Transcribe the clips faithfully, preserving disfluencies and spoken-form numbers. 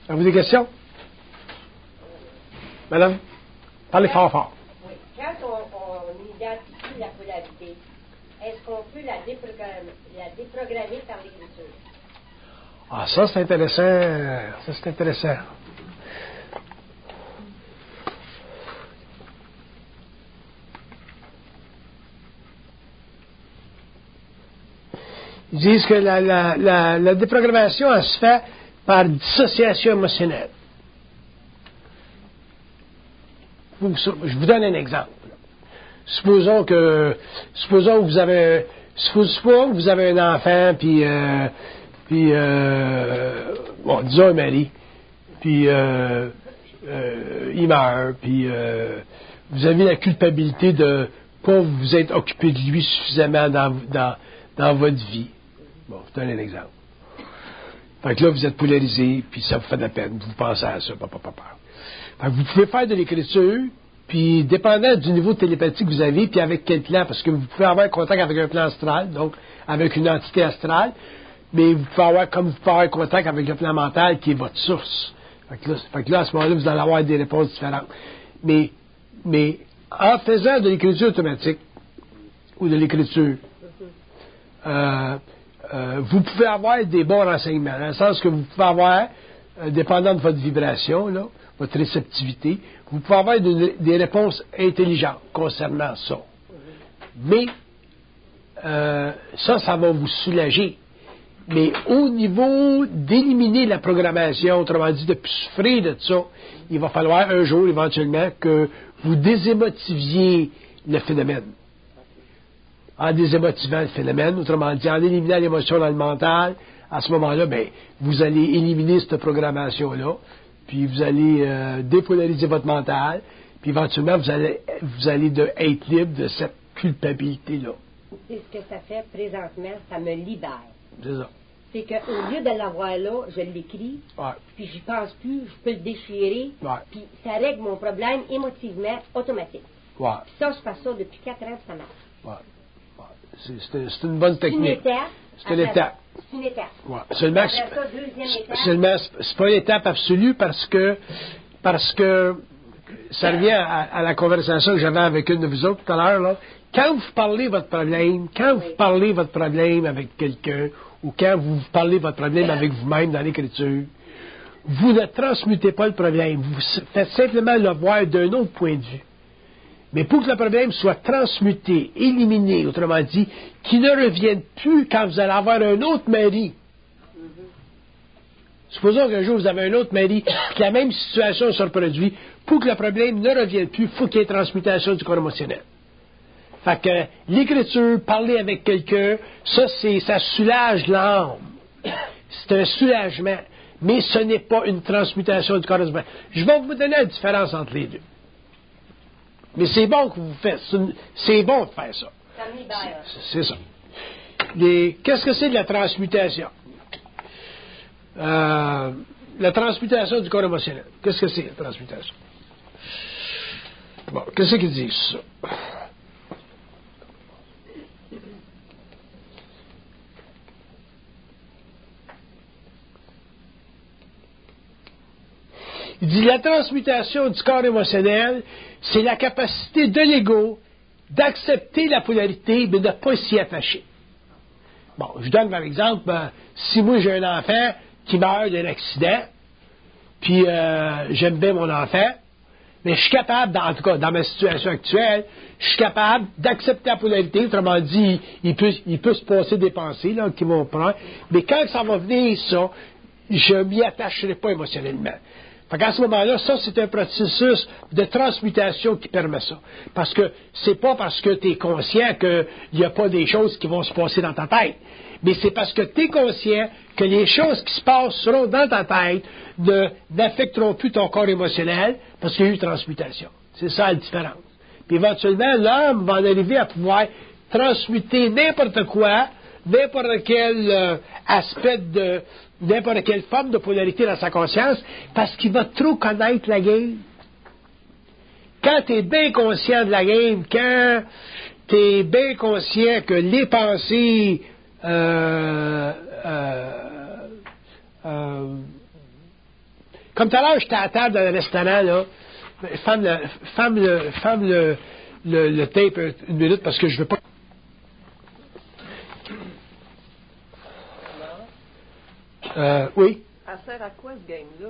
Avez-vous des questions? Madame? Parlez fort, fort. Oui. Quand on, on identifie la polarité, est-ce qu'on peut la déprogrammer, la déprogrammer par l'écriture? Ah, ça, c'est intéressant. Ça, c'est intéressant. Ils disent que la, la, la, la déprogrammation, elle se fait par dissociation émotionnelle. Je vous donne un exemple. Supposons que, supposons que vous avez, supposons que vous avez un enfant, puis, euh, puis, euh, bon, disons un mari, puis euh, euh, il meurt, puis euh, vous avez la culpabilité de pas vous être occupé de lui suffisamment dans, dans, dans votre vie. Bon, je vous donne un exemple. Fait que là, vous êtes polarisé, puis ça vous fait de la peine, vous pensez à ça, papa, papa. Fait que vous pouvez faire de l'écriture, puis dépendant du niveau de télépathie que vous avez, puis avec quel plan, parce que vous pouvez avoir contact avec un plan astral, donc avec une entité astrale, mais vous pouvez avoir, comme vous pouvez avoir contact avec le plan mental, qui est votre source. Fait que là, fait que là à ce moment-là, vous allez avoir des réponses différentes. Mais, mais en faisant de l'écriture automatique, ou de l'écriture, euh, Euh, vous pouvez avoir des bons renseignements, dans le sens que vous pouvez avoir, euh, dépendant de votre vibration, là, votre réceptivité, vous pouvez avoir de, des réponses intelligentes concernant ça. Mais euh, ça, ça va vous soulager. Mais au niveau d'éliminer la programmation, autrement dit, de plus souffrir de ça, il va falloir un jour, éventuellement, que vous désémotiviez le phénomène. En désémotivant le phénomène, autrement dit, en éliminant l'émotion dans le mental, à ce moment-là, ben, vous allez éliminer cette programmation-là, puis vous allez euh, dépolariser votre mental, puis éventuellement, vous allez, vous allez de, être libre de cette culpabilité-là. C'est ce que ça fait présentement, ça me libère. C'est ça. C'est qu'au lieu de l'avoir là, je l'écris, Ouais. puis j'y pense plus, je peux le déchirer, Ouais. puis ça règle mon problème émotivement automatique. Ouais. Puis ça, je fais ça depuis quatre ans, ça marche. Ouais. C'est, c'est, c'est une bonne technique. C'est une étape. C'est une étape. C'est une étape. Ouais. Seulement, Après ça, deuxième étape. Seulement, c'est pas une étape absolue parce que, parce que ça revient à, à la conversation que j'avais avec une de vous autres tout à l'heure, là. Quand vous parlez votre problème, quand vous Oui. parlez votre problème avec quelqu'un, ou quand vous parlez votre problème avec vous-même dans l'écriture, vous ne transmutez pas le problème. Vous faites simplement le voir d'un autre point de vue. Mais pour que le problème soit transmuté, éliminé, autrement dit, qu'il ne revienne plus quand vous allez avoir un autre mari. Mm-hmm. Supposons qu'un jour vous avez un autre mari, que la même situation se reproduit, pour que le problème ne revienne plus, il faut qu'il y ait transmutation du corps émotionnel. Fait que l'écriture, parler avec quelqu'un, ça, c'est, ça soulage l'âme. C'est un soulagement. Mais ce n'est pas une transmutation du corps émotionnel. Je vais vous donner la différence entre les deux. Mais c'est bon que vous faites. C'est, une, c'est bon de faire ça. Ça me libère. C'est, c'est ça. Les, qu'est-ce que c'est de la transmutation? Euh, la transmutation du corps émotionnel. Qu'est-ce que c'est, la transmutation? Bon, qu'est-ce qu'ils disent, ça? Il dit la transmutation du corps émotionnel, c'est la capacité de l'ego d'accepter la polarité, mais de ne pas s'y attacher. Bon, je donne par exemple, ben, si moi j'ai un enfant qui meurt d'un accident, puis euh, j'aime bien mon enfant, mais je suis capable, dans, en tout cas dans ma situation actuelle, je suis capable d'accepter la polarité, autrement dit, il peut, il peut se passer des pensées là, qui vont prendre, mais quand ça va venir ça, je ne m'y attacherai pas émotionnellement. Fait qu'à ce moment-là, ça, c'est un processus de transmutation qui permet ça. Parce que c'est pas parce que tu es conscient qu'il n'y a pas des choses qui vont se passer dans ta tête. Mais c'est parce que tu es conscient que les choses qui se passeront dans ta tête ne, n'affecteront plus ton corps émotionnel parce qu'il y a eu transmutation. C'est ça la différence. Puis éventuellement, l'homme va en arriver à pouvoir transmuter n'importe quoi, n'importe quel euh, aspect de... n'importe quelle forme de polarité dans sa conscience, parce qu'il va trop connaître la game. Quand tu es bien conscient de la game, quand tu es bien conscient que les pensées euh, euh, euh, Comme tout à l'heure, j'étais à table dans le restaurant, là. Femme le, femme le, femme le, le, le tape une minute parce que je veux pas. Euh, oui. Elle sert à quoi, ce game-là?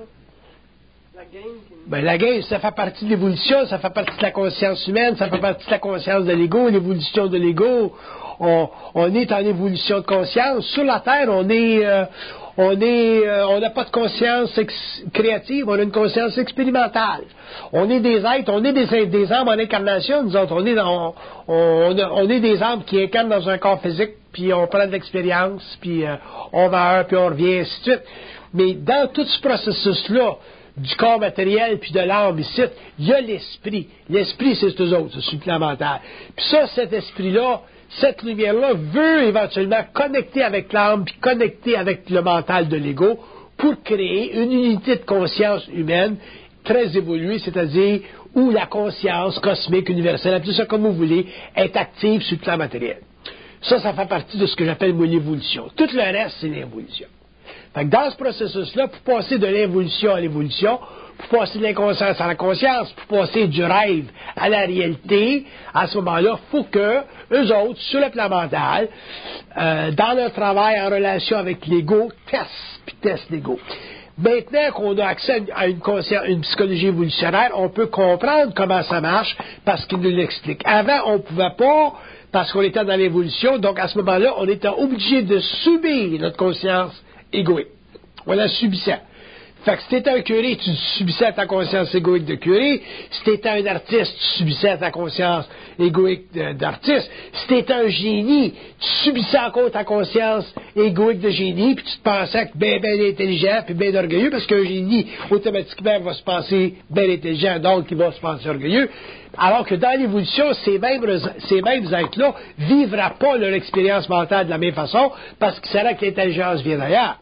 La game qui... Ben, la game, ça fait partie de l'évolution, ça fait partie de la conscience humaine, ça fait partie de la conscience de l'ego, l'évolution de l'ego. On, on est en évolution de conscience. Sur la Terre, on est, euh, on est, euh, on n'a pas de conscience ex- créative, on a une conscience expérimentale. On est des êtres, on est des, des âmes en incarnation, nous autres. On est, dans, on, on, a, on est des âmes qui incarnent dans un corps physique, puis on prend de l'expérience, puis euh, on meurt, puis on revient, ainsi de suite. Mais dans tout ce processus-là, du corps matériel puis de l'âme ici, il y a l'esprit. L'esprit, c'est eux autres, c'est supplémentaire. Puis ça, cet esprit-là, cette lumière-là veut éventuellement connecter avec l'âme puis connecter avec le mental de l'ego pour créer une unité de conscience humaine très évoluée, c'est-à-dire où la conscience cosmique, universelle, appelez ça comme vous voulez, est active sur le plan matériel. Ça, ça fait partie de ce que j'appelle moi l'évolution. Tout le reste, c'est l'évolution. Fait que dans ce processus-là, pour passer de l'involution à l'évolution, pour passer de l'inconscience à la conscience, pour passer du rêve à la réalité, à ce moment-là, il faut que eux autres, sur le plan mental, euh, dans leur travail en relation avec l'ego, testent, puis testent l'ego. Maintenant qu'on a accès à une, une psychologie évolutionnaire, on peut comprendre comment ça marche parce qu'il nous l'explique. Avant, on ne pouvait pas, parce qu'on était dans l'évolution, donc à ce moment-là, on était obligé de subir notre conscience égoïque. On la subissait. Fait que si t'étais un curé, tu subissais ta conscience égoïque de curé. Si t'étais un artiste, tu subissais ta conscience égoïque d'artiste. Si t'étais un génie, tu subissais encore ta conscience égoïque de génie, puis tu te pensais que bien, bien intelligent, puis bien orgueilleux, parce qu'un génie, automatiquement, va se penser bien intelligent, donc il va se penser orgueilleux. Alors que dans l'évolution, ces mêmes, ces mêmes êtres-là ne vivraient pas leur expérience mentale de la même façon, parce qu'ils sauraient que l'intelligence vient d'ailleurs.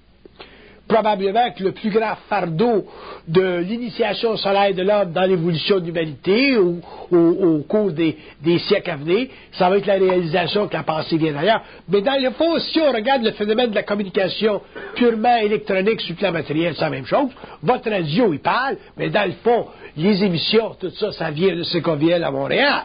Probablement que le plus grand fardeau de l'initiation solaire de l'homme dans l'évolution de l'humanité au, au, au cours des, des siècles à venir, ça va être la réalisation que la pensée vient d'ailleurs. Mais dans le fond, si on regarde le phénomène de la communication purement électronique sur le plan matériel, c'est la même chose. Votre radio, il parle, mais dans le fond, les émissions, tout ça, ça vient de Secoviel à Montréal.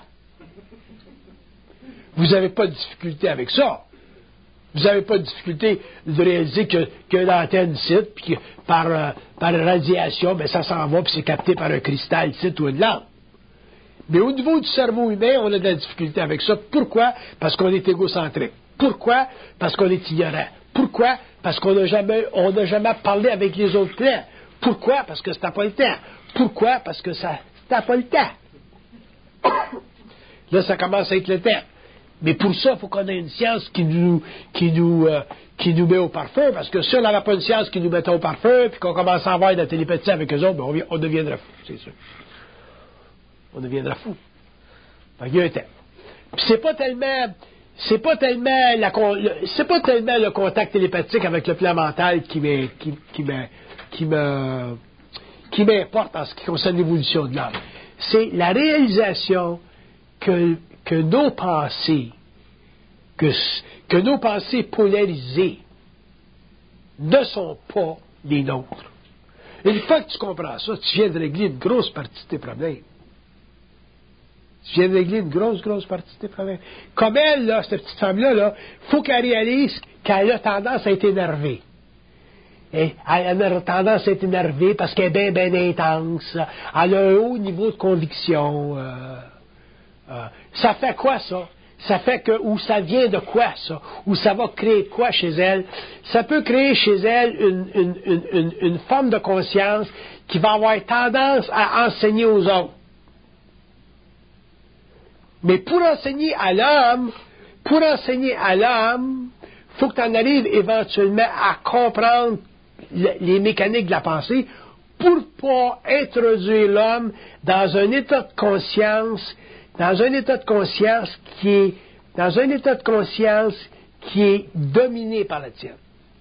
Vous n'avez pas de difficulté avec ça. Vous n'avez pas de difficulté de réaliser que, que l'antenne cite, puis que par, euh, par radiation, ben, ça s'en va, puis c'est capté par un cristal cite ou une lampe. Mais au niveau du cerveau humain, on a de la difficulté avec ça. Pourquoi? Parce qu'on est égocentrique. Pourquoi? Parce qu'on est ignorant. Pourquoi? Parce qu'on n'a jamais, on n'a jamais parlé avec les autres clans. Pourquoi? Parce que c'était pas le temps. Pourquoi? Parce que ça, c'était pas le temps. Là, ça commence à être le temps. Mais pour ça, il faut qu'on ait une science qui nous, qui nous, euh, qui nous met au parfum, parce que si on n'avait pas une science qui nous mettait au parfum, puis qu'on commence à avoir de la télépathie avec eux autres, ben on, on deviendrait fou, c'est sûr. On deviendrait fou. Fait qu'il y a un temps. Puis c'est pas tellement, c'est pas tellement la, c'est pas tellement le contact télépathique avec le plan mental qui me, qui, qui me, qui me, qui m'importe en ce qui concerne l'évolution de l'homme. C'est la réalisation que que nos pensées, que, que nos pensées polarisées ne sont pas les nôtres. Une fois que tu comprends ça, tu viens de régler une grosse partie de tes problèmes. Tu viens de régler une grosse, grosse partie de tes problèmes. Comme elle, là, cette petite femme-là, là, faut qu'elle réalise qu'elle a tendance à être énervée. Et elle a tendance à être énervée parce qu'elle est bien, bien intense. Elle a un haut niveau de conviction. Euh, Euh, ça fait quoi, ça? Ça fait que, ou ça vient de quoi, ça? Ou ça va créer quoi chez elle? Ça peut créer chez elle une, une, une, une, une forme de conscience qui va avoir tendance à enseigner aux autres. Mais pour enseigner à l'homme, pour enseigner à l'homme, il faut que tu en arrives éventuellement à comprendre les mécaniques de la pensée pour ne pas introduire l'homme dans un état de conscience dans un état de conscience qui est dans un état de conscience qui est dominé par la tienne.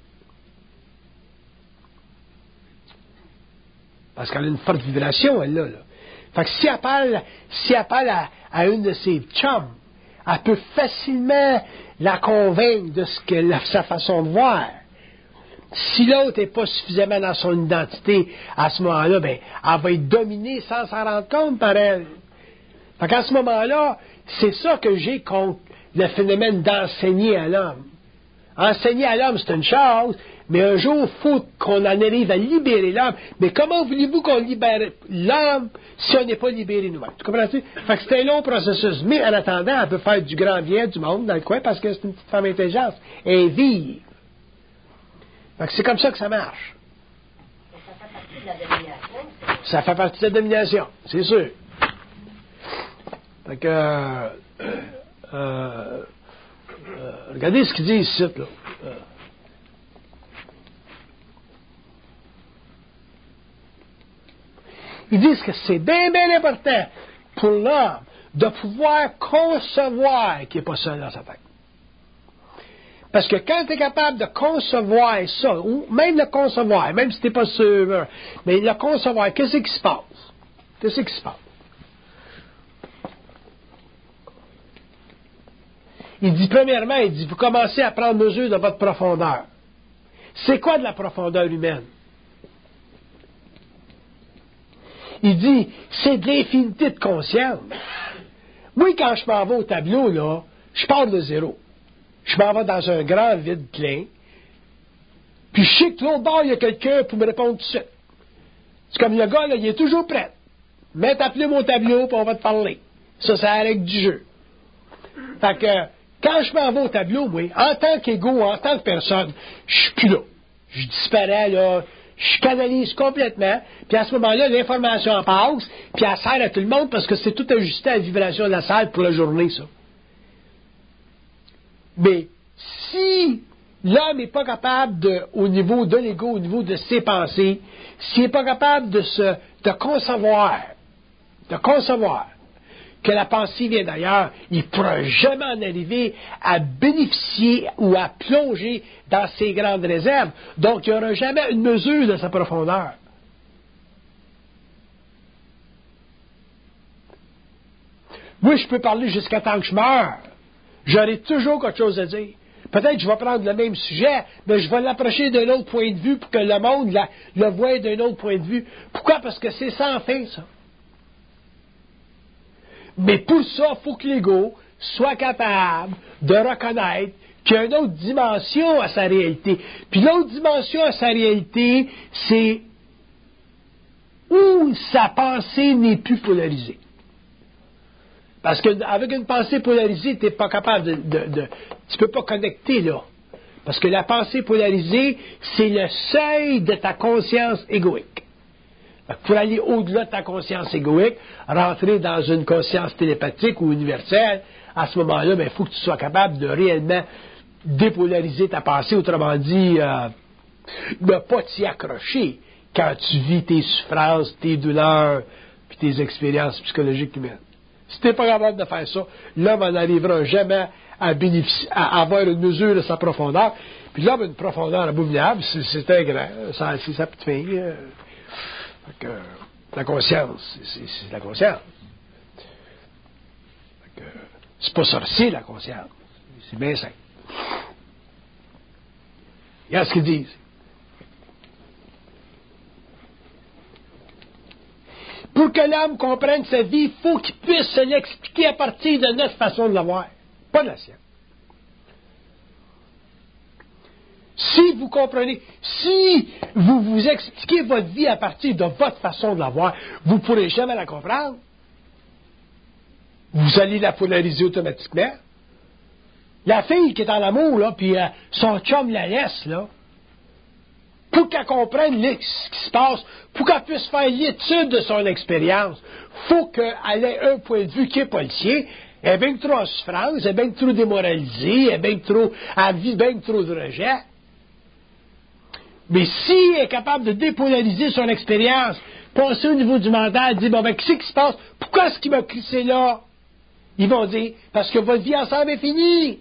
Parce qu'elle a une forte vibration, elle là. là. Fait que si elle parle, si elle parle à, à une de ses chums, elle peut facilement la convaincre de ce que la, sa façon de voir. si l'autre n'est pas suffisamment dans son identité, à ce moment-là, ben, elle va être dominée sans s'en rendre compte par elle. Fait qu'à ce moment-là, c'est ça que j'ai contre le phénomène d'enseigner à l'homme. Enseigner à l'homme, c'est une chose, mais un jour, il faut qu'on en arrive à libérer l'homme. Mais comment voulez-vous qu'on libère l'homme si on n'est pas libéré nous-mêmes? Tu comprends-tu? Fait que c'est un long processus. Mais en attendant, elle peut faire du grand bien du monde dans le coin parce que c'est une petite femme intelligente. Et vive. Fait que c'est comme ça que ça marche. Ça fait partie de la domination. Ça fait partie de la domination, c'est sûr. Fait que... Euh, euh, euh, regardez ce qu'ils disent ici, là. Euh, Ils disent que c'est bien, bien important pour l'homme de pouvoir concevoir qu'il n'est pas seul dans sa tête. Parce que quand tu es capable de concevoir ça, ou même le concevoir, même si tu n'es pas sûr, mais le concevoir, qu'est-ce qui se passe? Qu'est-ce qui se passe? Il dit, premièrement, il dit, vous commencez à prendre mesure de votre profondeur. C'est quoi de la profondeur humaine? Il dit, c'est de l'infinité de conscience. Moi, quand je m'en vais au tableau, là, je pars de zéro. Je m'en vais dans un grand vide plein. Puis je sais que l'autre bord, il y a quelqu'un pour me répondre tout de suite. C'est comme le gars, là, il est toujours prêt. Mets ta plume au tableau, puis on va te parler. Ça, c'est la règle du jeu. Fait que, quand je m'en vais au tableau, moi, en tant qu'égo, en tant que personne, je suis plus là. Je disparais, là. Je canalise complètement, puis à ce moment-là, l'information passe, puis elle sert à tout le monde parce que c'est tout ajusté à la vibration de la salle pour la journée, ça. Mais si l'homme n'est pas capable, de, au niveau de l'ego, au niveau de ses pensées, s'il n'est pas capable de se de concevoir, de concevoir que la pensée vient d'ailleurs, il ne pourra jamais en arriver à bénéficier ou à plonger dans ses grandes réserves. Donc, il n'y aura jamais une mesure de sa profondeur. Moi, je peux parler jusqu'à temps que je meure. J'aurai toujours quelque chose à dire. Peut-être que je vais prendre le même sujet, mais je vais l'approcher d'un autre point de vue pour que le monde la, le voie d'un autre point de vue. Pourquoi? Parce que c'est sans fin, ça. Mais pour ça, il faut que l'ego soit capable de reconnaître qu'il y a une autre dimension à sa réalité. Puis l'autre dimension à sa réalité, c'est où sa pensée n'est plus polarisée. Parce qu'avec une pensée polarisée, tu n'es pas capable de, de, de... Tu ne peux pas connecter là. Parce que la pensée polarisée, c'est le seuil de ta conscience égoïque. Pour aller au-delà de ta conscience égoïque, rentrer dans une conscience télépathique ou universelle, à ce moment-là, il faut que tu sois capable de réellement dépolariser ta pensée, autrement dit, euh, ne pas t'y accrocher quand tu vis tes souffrances, tes douleurs, puis tes expériences psychologiques humaines. Si tu n'es pas capable de faire ça, l'homme n'arrivera jamais à, bénéficier, à avoir une mesure de sa profondeur. Puis l'homme a une profondeur abominable, c'est, c'est un grand, ça, c'est sa petite fille. Euh, Que, la conscience, c'est, c'est la conscience. Que, c'est pas sorcier, la conscience. C'est bien simple. Regarde ce qu'ils disent. Pour que l'homme comprenne sa vie, il faut qu'il puisse se l'expliquer à partir de notre façon de la voir, pas de la sienne. Si vous comprenez, si vous vous expliquez votre vie à partir de votre façon de la voir, vous ne pourrez jamais la comprendre. Vous allez la polariser automatiquement. La fille qui est en amour, là, puis euh, son chum la laisse, là, pour qu'elle comprenne ce qui se passe, pour qu'elle puisse faire l'étude de son expérience, il faut qu'elle ait un point de vue qui n'est pas le sien. Elle est bien trop en souffrance, elle est bien trop démoralisée, elle est bien trop, elle vit bien trop de rejet. Mais si elle est capable de dépolariser son expérience, passer au niveau du mental, dire, bon, ben, qu'est-ce qui se passe? Pourquoi est-ce qu'il m'a crissé là? Ils vont dire, parce que votre vie ensemble est finie.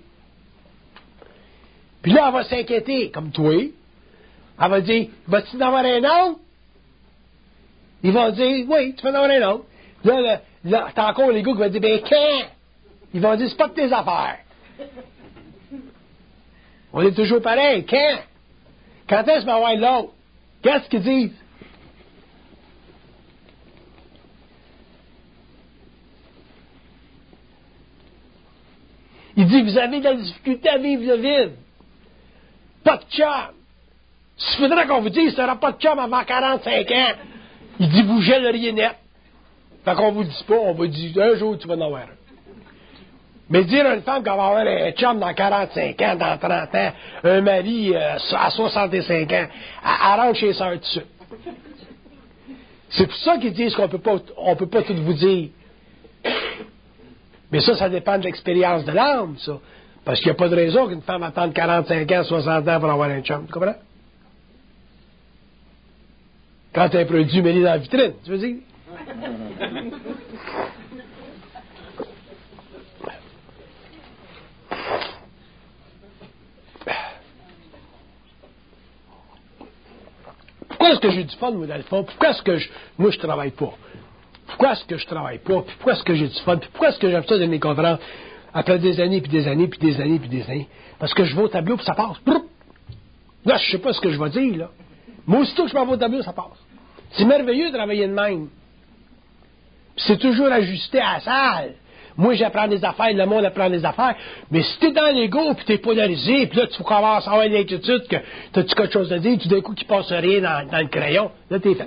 Puis là, elle va s'inquiéter, comme toi. Elle va dire, vas-tu en avoir un autre? Ils vont dire, oui, tu vas en avoir un autre. Là, là, là t'as encore les gars qui vont dire, ben, quand? Ils vont dire, c'est pas de tes affaires. On est toujours pareil, quand? Quand est-ce qu'on va voir l'autre? Qu'est-ce qu'ils disent? Il dit, vous avez de la difficulté à vivre le vide. Pas de chum. Il faudrait qu'on vous dise, tu n'auras pas de chum avant quarante-cinq ans. Il dit, vous gèleriez net. Fait qu'on vous le dit pas, on vous dit, un jour, tu vas en avoir un. Mais dire à une femme qu'elle va avoir un chum dans quarante-cinq ans, dans trente ans, un mari euh, à soixante-cinq ans, elle rentre chez ça tout de suite. C'est pour ça qu'ils disent qu'on peut pas, on peut pas tout vous dire. Mais ça, ça dépend de l'expérience de l'âme, ça. Parce qu'il n'y a pas de raison qu'une femme attende quarante-cinq ans, soixante ans pour avoir un chum. Tu comprends? Quand tu as un produit, mets-le dans la vitrine, tu veux dire? Pourquoi est-ce que j'ai du fun, moi, dans le fond? Pourquoi est-ce que je, moi, je travaille pas? Pourquoi est-ce que je travaille pas? Puis pourquoi est-ce que j'ai du fun? Puis pourquoi est-ce que j'aime ça dans mes conférences après des années, puis des années, puis des années, puis des années? Parce que je vais au tableau, puis ça passe. Là, je sais pas ce que je vais dire, là. Moi, aussitôt que je m'en vais au tableau, ça passe. C'est merveilleux de travailler de même. Puis c'est toujours ajusté à la salle. Moi, j'apprends des affaires, le monde apprend des affaires. Mais si t'es dans l'ego, puis t'es polarisé, puis là, tu commences à avoir l'inquiétude que t'as-tu quelque chose à dire, tout d'un coup, qu'il passe rien dans, dans le crayon, là, t'es fait.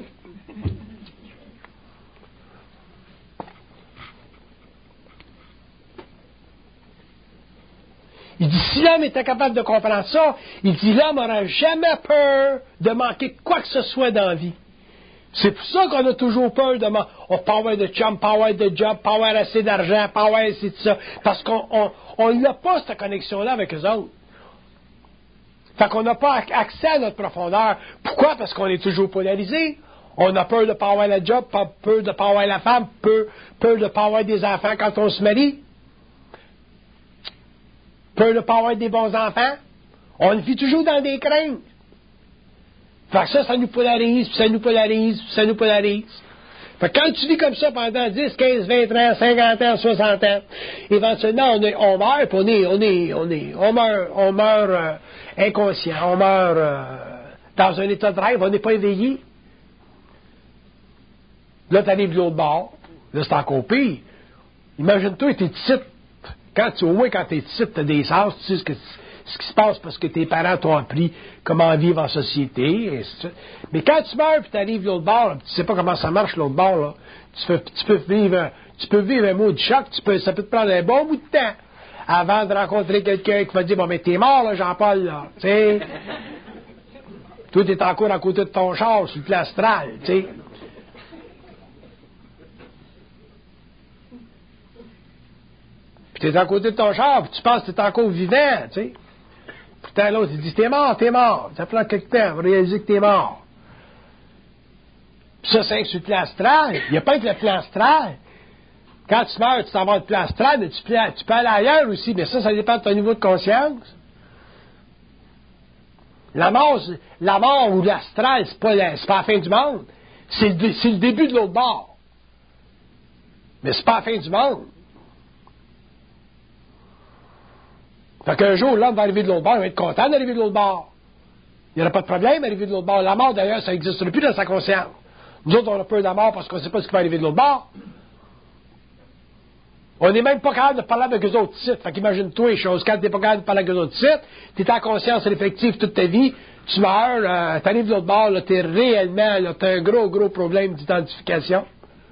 Il dit, si l'homme était capable de comprendre ça, il dit, l'homme n'aura jamais peur de manquer quoi que ce soit dans la vie. C'est pour ça qu'on a toujours peur de manquer. On peut avoir de chum, pas avoir de job, pas avoir assez d'argent, pas avoir assez de ça. Parce qu'on n'a pas cette connexion-là avec eux autres. Fait qu'on n'a pas accès à notre profondeur. Pourquoi? Parce qu'on est toujours polarisé. On a peur de ne pas avoir le job, peur de ne pas avoir la femme, peur, peur de ne pas avoir des enfants quand on se marie. Peur de ne pas avoir des bons enfants. On vit toujours dans des craintes. Fait que ça, ça nous polarise, puis ça nous polarise, puis ça nous polarise. Fait que quand tu vis comme ça pendant dix, quinze, vingt ans, cinquante ans, soixante ans, éventuellement, on, est, on meurt, puis on est, on est, on est, on meurt, on meurt euh, inconscient, on meurt euh, dans un état de rêve, on n'est pas éveillé. Là, tu arrives de l'autre bord, là, c'est encore pire. Imagine-toi, t'es ici. Quand tu, au moins, quand t'es ici, t'as des sens, tu sais ce, que, ce qui se passe parce que tes parents t'ont appris comment vivre en société, et ainsi de suite. Mais quand tu meurs, puis t'arrives de l'autre bord, là, tu sais pas comment ça marche, l'autre bord, là, tu, fais, tu peux vivre, tu peux vivre un mot de choc, tu peux, ça peut te prendre un bon bout de temps avant de rencontrer quelqu'un qui va te dire, bon, mais t'es mort, là, Jean-Paul, là, tu sais. Toi, t'es encore à côté de ton char, sur le plan astral, tu sais. Puis t'es à côté de ton char, puis tu penses que t'es encore vivant, tu sais. Pourtant, l'autre, il dit, t'es mort, t'es mort. Ça prend quelque temps pour réaliser que t'es mort. Puis ça, c'est sur le plan astral. Il n'y a pas que le plan astral. Quand tu meurs, tu t'en vas le plan astral, mais tu peux, tu peux aller ailleurs aussi. Mais ça, ça dépend de ton niveau de conscience. La mort, la mort ou l'astral, c'est pas la, c'est pas la fin du monde. C'est le, c'est le début de l'autre bord. Mais c'est pas la fin du monde. Fait qu'un jour, l'homme va arriver de l'autre bord, il va être content d'arriver de l'autre bord. Il n'y aura pas de problème d'arriver de l'autre bord. La mort, d'ailleurs, ça n'existe plus dans sa conscience. Nous autres, on a peur de la mort parce qu'on ne sait pas ce qui va arriver de l'autre bord. On n'est même pas capable de parler avec eux autres sites. Fait qu'imagine-toi les choses. Quand tu n'es pas capable de parler avec eux autres sites, tu es en conscience réflexive toute ta vie, tu meurs, euh, tu arrives de l'autre bord, tu es réellement, tu as un gros, gros problème d'identification.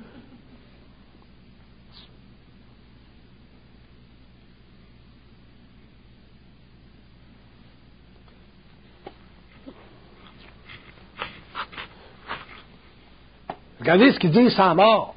Regardez ce qu'il dit sans mort.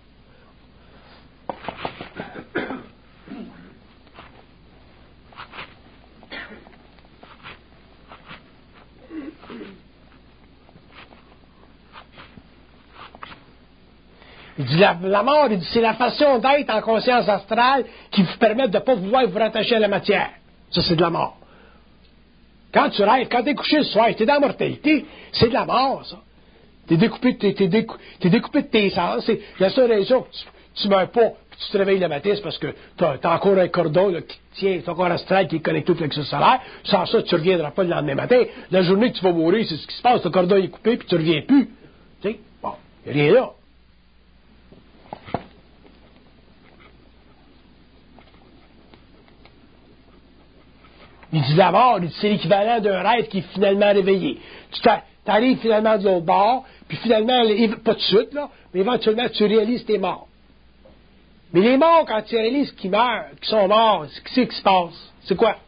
Il dit la, la mort, il dit c'est la façon d'être en conscience astrale qui vous permet de ne pas vouloir vous rattacher à la matière. Ça, c'est de la mort. Quand tu rêves, quand tu es couché le soir, tu es dans la mortalité, c'est de la mort, ça. Tu es découpé, t'es, t'es décou, t'es découpé de tes sens. C'est la seule raison que tu ne meurs pas, tu te réveilles le matin, c'est parce que tu as encore un cordon là, qui tient ton corps astral qui est connecté au plexus solaire. Sans ça, tu ne reviendras pas le lendemain matin. La journée que tu vas mourir, c'est ce qui se passe. Le cordon est coupé, puis tu ne reviens plus. Tu sais, bon, il n'y a rien là. Il dit la mort, il dit c'est l'équivalent d'un rêve qui est finalement réveillé. Tu arrives finalement de l'autre bord, puis finalement, pas tout de suite, là, mais éventuellement, tu réalises que tu es mort. Mais les morts, quand tu réalises qu'ils meurent, qu'ils sont morts, qu'est-ce qui se passe? C'est quoi?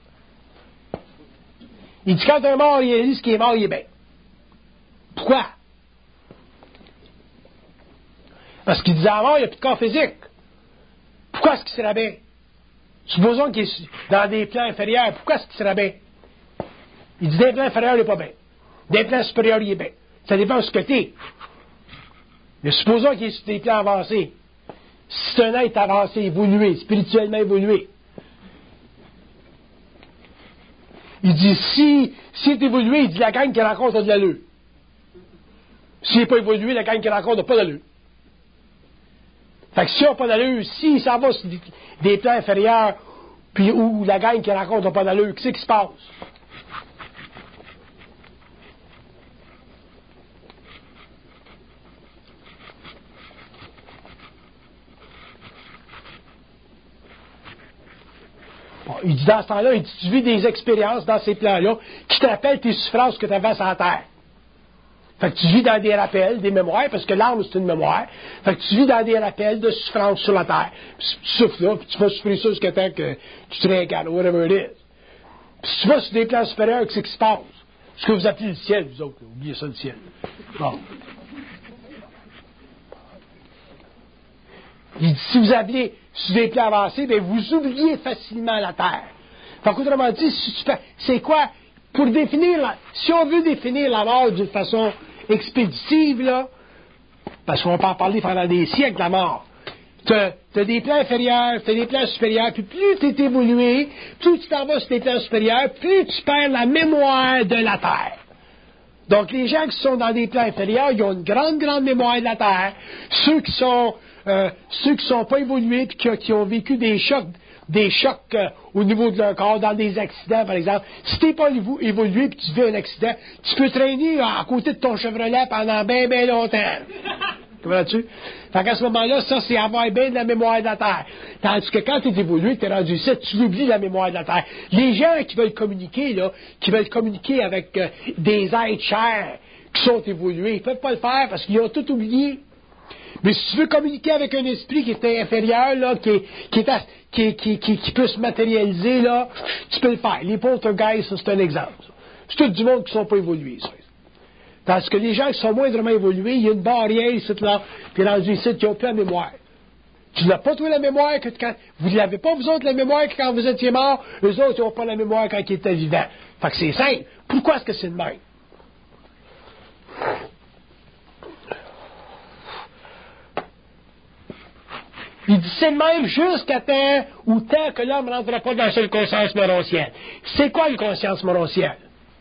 Il dit quand un mort, il réalise qu'il est mort, il est bien. Pourquoi? Parce qu'il disait à la mort, il n'y a plus de corps physique. Pourquoi est-ce qu'il serait bien? Supposons qu'il est dans des plans inférieurs, pourquoi est-ce qu'il serait bien? Il dit, des plans inférieurs, il n'est pas bien. Des plans supérieurs, il est bien. Ça dépend de ce que tu es. Mais supposons qu'il est sur des plans avancés. Si c'est un être avancé, évolué, spirituellement évolué. Il dit, si, si est évolué, il dit, la gang qu'il rencontre a de l'allure. S'il n'est pas évolué, la gang qu'il rencontre n'a pas d'allure. Fait que si on n'a pas d'allure, s'il s'en va sur des, des plans inférieurs, puis où la gang qu'il rencontre n'a pas d'allure, qu'est-ce qui se passe? Bon, il dit dans ce temps-là, il dit, tu vis des expériences dans ces plans-là qui te rappellent tes souffrances que tu avais sur la terre. Fait que tu vis dans des rappels, des mémoires, parce que l'âme, c'est une mémoire. Fait que tu vis dans des rappels de souffrance sur la terre. Puis tu souffres là, puis tu vas souffrir ça jusqu'à temps que tu te réincarnes, whatever it is. Puis si tu vas sur des plans supérieurs, qu'est-ce qui se passe? Ce que vous appelez le ciel, vous autres, oubliez ça, le ciel. Bon. Il dit, si vous appelez sur des plans avancés, bien, vous oubliez facilement la terre. Fait qu'autrement dit, si tu fais, c'est quoi? Pour définir, la, si on veut définir la mort d'une façon expéditive, là, parce qu'on peut en parler pendant des siècles, la mort. Tu as des plans inférieurs, tu as des plans supérieurs, puis plus tu es évolué, plus tu t'en vas sur tes plans supérieurs, plus tu perds la mémoire de la Terre. Donc, les gens qui sont dans des plans inférieurs, ils ont une grande, grande mémoire de la Terre. Ceux qui sont, euh, ceux qui sont pas évolués, puis qui, qui ont vécu des chocs, des chocs euh, au niveau de leur corps, dans des accidents, par exemple. Si tu n'es pas évolué et tu vis un accident, tu peux traîner à côté de ton Chevrolet pendant bien, bien longtemps. Comprends-tu? Fait qu'à ce moment-là, ça, c'est avoir bien de la mémoire de la Terre. Tandis que quand tu es évolué, tu es rendu ici, tu oublies la mémoire de la Terre. Les gens qui veulent communiquer, là, qui veulent communiquer avec euh, des êtres chers qui sont évolués, ils ne peuvent pas le faire parce qu'ils ont tout oublié. Mais si tu veux communiquer avec un esprit qui est inférieur, là, qui, est, qui, est à, qui, qui, qui, qui peut se matérialiser, là, tu peux le faire. Les poltergeists, ça, c'est un exemple. Ça. C'est tout du monde qui ne sont pas évolués, ça. Parce que les gens qui sont moindrement évolués, il y a une barrière ici, là, puis rendu ici, qui n'ont plus la mémoire. Tu n'as pas, toi, la mémoire que quand. Vous n'avez pas, vous autres, la mémoire que quand vous étiez mort, eux autres, ils n'ont pas la mémoire quand ils étaient vivants. Fait que c'est simple. Pourquoi est-ce que c'est le même? Il dit c'est le même jusqu'à temps ou tant que l'homme ne rentrera pas dans cette conscience morontielle. C'est quoi une conscience morontielle?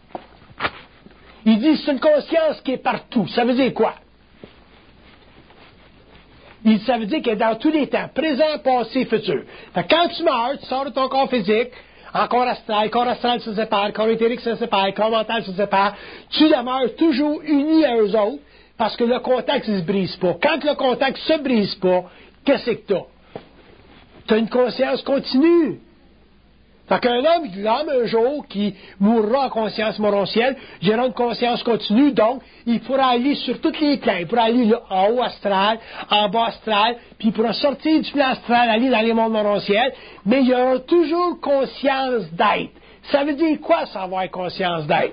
Il dit c'est une conscience qui est partout. Ça veut dire quoi? Il dit, ça veut dire qu'elle est dans tous les temps, présent, passé, futur. Fait que quand tu meurs, tu sors de ton corps physique, en corps astral, corps astral se sépare, corps éthérique se sépare, corps mental se sépare, tu demeures toujours uni à eux autres parce que le contact ne se brise pas. Quand le contact ne se brise pas, qu'est-ce que tu as? Tu as une conscience continue. Fait qu'un homme, l'homme, un jour, qui mourra en conscience morontielle, il aura une conscience continue, donc il pourra aller sur tous les plans. Il pourra aller là, en haut astral, en bas astral, puis il pourra sortir du plan astral, aller dans les mondes morontiels, mais il aura toujours conscience d'être. Ça veut dire quoi, ça, avoir conscience d'être?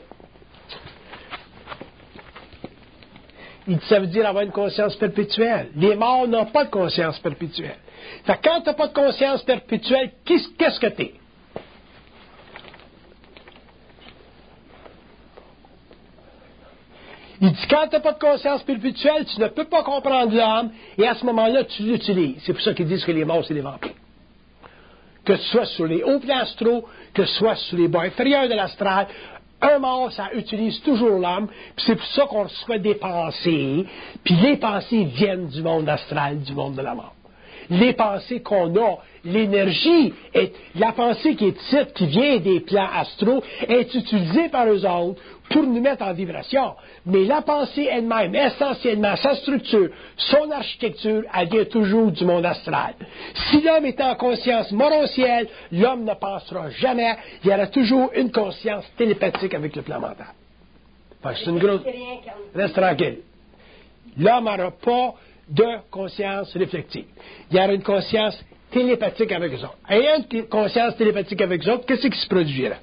Il dit, ça veut dire avoir une conscience perpétuelle. Les morts n'ont pas de conscience perpétuelle. Fait que quand tu n'as pas de conscience perpétuelle, qu'est-ce, qu'est-ce que tu es? Il dit, quand tu n'as pas de conscience perpétuelle, tu ne peux pas comprendre l'homme, et à ce moment-là, tu l'utilises. C'est pour ça qu'ils disent que les morts, c'est des vampires. Que ce soit sur les hauts plans astraux, que ce soit sur les bas inférieurs de l'astral, un mort, ça utilise toujours l'homme, puis c'est pour ça qu'on reçoit des pensées, puis les pensées viennent du monde astral, du monde de la mort. les pensées qu'on a, l'énergie, est, la pensée qui est ici, qui vient des plans astraux, est utilisée par eux autres pour nous mettre en vibration. Mais la pensée elle-même, essentiellement, sa structure, son architecture, elle vient toujours du monde astral. Si l'homme est en conscience moroncielle, l'homme ne pensera jamais, il y aura toujours une conscience télépathique avec le plan mental. Enfin, c'est une grosse... Reste tranquille. L'homme n'aura pas de conscience réflective. Il y aura une conscience télépathique avec eux autres. Ayant une conscience télépathique avec eux autres, qu'est-ce qui se produira?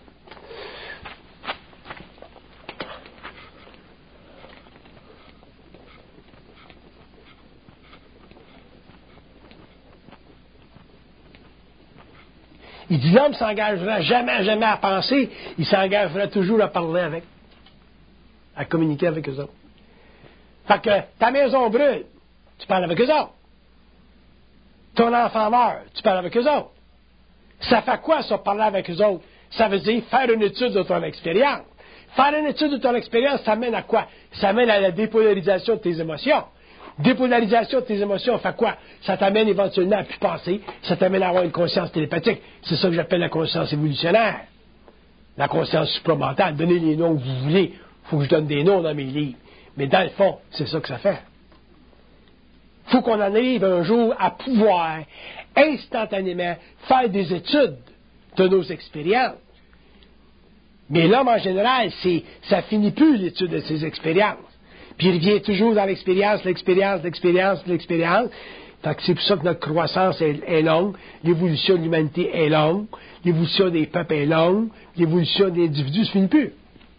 Il dit l'homme ne s'engagera jamais, jamais à penser, il s'engagera toujours à parler avec, à communiquer avec eux autres. Fait que ta maison brûle, tu parles avec eux autres. Ton enfant meurt, tu parles avec eux autres. Ça fait quoi, ça, parler avec eux autres? Ça veut dire faire une étude de ton expérience. Faire une étude de ton expérience, ça mène à quoi? Ça mène à la dépolarisation de tes émotions. Dépolarisation de tes émotions fait quoi? Ça t'amène éventuellement à plus penser, ça t'amène à avoir une conscience télépathique. C'est ça que j'appelle la conscience évolutionnaire. La conscience supramentale. Donnez les noms que vous voulez. Il faut que je donne des noms dans mes livres. Mais dans le fond, c'est ça que ça fait. Il faut qu'on en arrive un jour à pouvoir instantanément faire des études de nos expériences. Mais l'homme, en général, c'est, ça finit plus l'étude de ses expériences. Puis il revient toujours dans l'expérience, l'expérience, l'expérience, l'expérience. Fait que c'est pour ça que notre croissance est, est longue, l'évolution de l'humanité est longue, l'évolution des peuples est longue, l'évolution des individus ne se finit plus.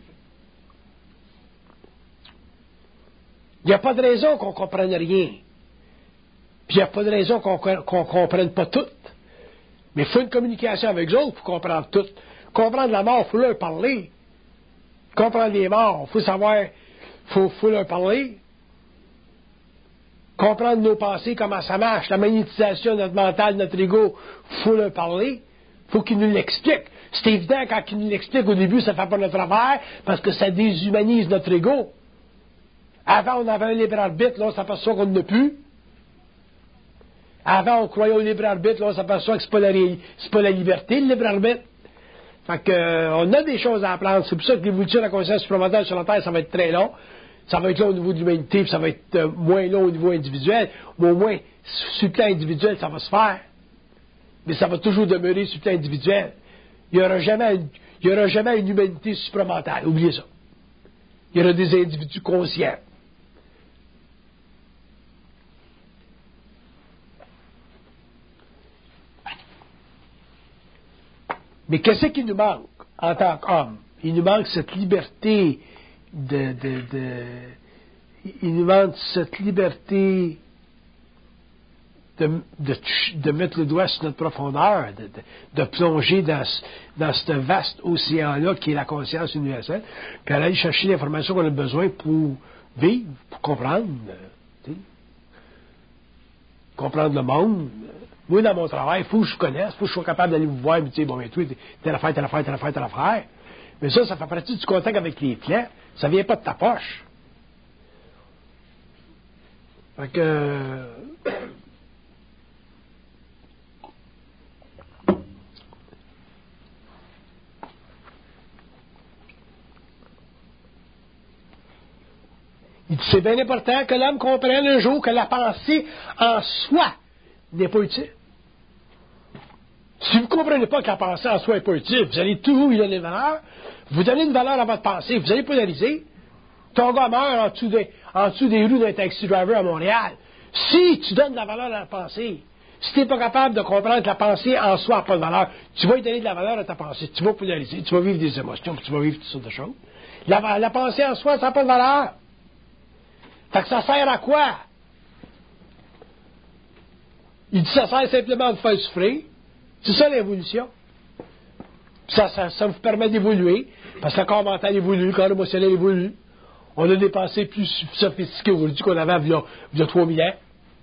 Il n'y a pas de raison qu'on ne comprenne rien. Puis il n'y a pas de raison qu'on ne comprenne pas tout. Mais il faut une communication avec eux autres pour comprendre tout. Comprendre la mort, il faut leur parler. Comprendre les morts, il faut savoir, il faut, faut leur parler. Comprendre nos pensées, comment ça marche, la magnétisation de notre mental, de notre ego, il faut leur parler. Il faut qu'ils nous l'expliquent. C'est évident, quand ils nous l'expliquent au début, ça ne fait pas notre affaire, parce que ça déshumanise notre ego. Avant, on avait un libre arbitre, là, on s'aperçoit qu'on n'a plus. Avant, on croyait au libre arbitre, là, on s'aperçoit que ce n'est pas, pas la liberté, le libre arbitre. Fait que, euh, on a des choses à apprendre. C'est pour ça que l'évolution de la conscience supplémentaire sur la Terre, ça va être très long. Ça va être long au niveau de l'humanité, puis ça va être euh, moins long au niveau individuel. Mais au moins, sur le plan individuel, ça va se faire. Mais ça va toujours demeurer sur le plan individuel. Il n'y aura jamais une, il y aura jamais une humanité supplémentaire. Oubliez ça. Il y aura des individus conscients. Mais qu'est-ce qui nous manque en tant qu'homme? Il nous manque cette liberté de, de, de il nous manque cette liberté de, de, de mettre le doigt sur notre profondeur, de, de, de plonger dans, dans ce vaste océan-là qui est la conscience universelle, puis aller chercher l'information qu'on a besoin pour vivre, pour comprendre, tu sais, comprendre le monde. Moi, dans mon travail, il faut que je connaisse, il faut que je sois capable d'aller vous voir et me dire, bon, mais toi, telle affaire, telle affaire, telle affaire, telle affaire. Mais ça, ça fait partie du contact avec les plans. Ça ne vient pas de ta poche. Fait que... Il dit, c'est bien important que l'homme comprenne un jour que la pensée en soi n'est pas utile. Si vous ne comprenez pas que la pensée en soi n'est pas utile, vous allez tout lui donner une valeur, vous donnez une valeur à votre pensée, vous allez polariser. Ton gars meurt en dessous des, en dessous des roues d'un taxi driver à Montréal. Si tu donnes de la valeur à la pensée, si tu n'es pas capable de comprendre que la pensée en soi n'a pas de valeur, tu vas lui donner de la valeur à ta pensée, tu vas polariser, tu vas vivre des émotions, puis tu vas vivre toutes sortes de choses. La, la pensée en soi, ça n'a pas de valeur. Fait que ça sert à quoi? Il dit ça sert simplement à vous faire souffrir. C'est ça l'évolution. Ça, ça, ça vous permet d'évoluer, parce que le corps mental évolue, le corps émotionnel évolue. On a des pensées plus sophistiquées aujourd'hui qu'on avait il y a, il y a trois mille ans.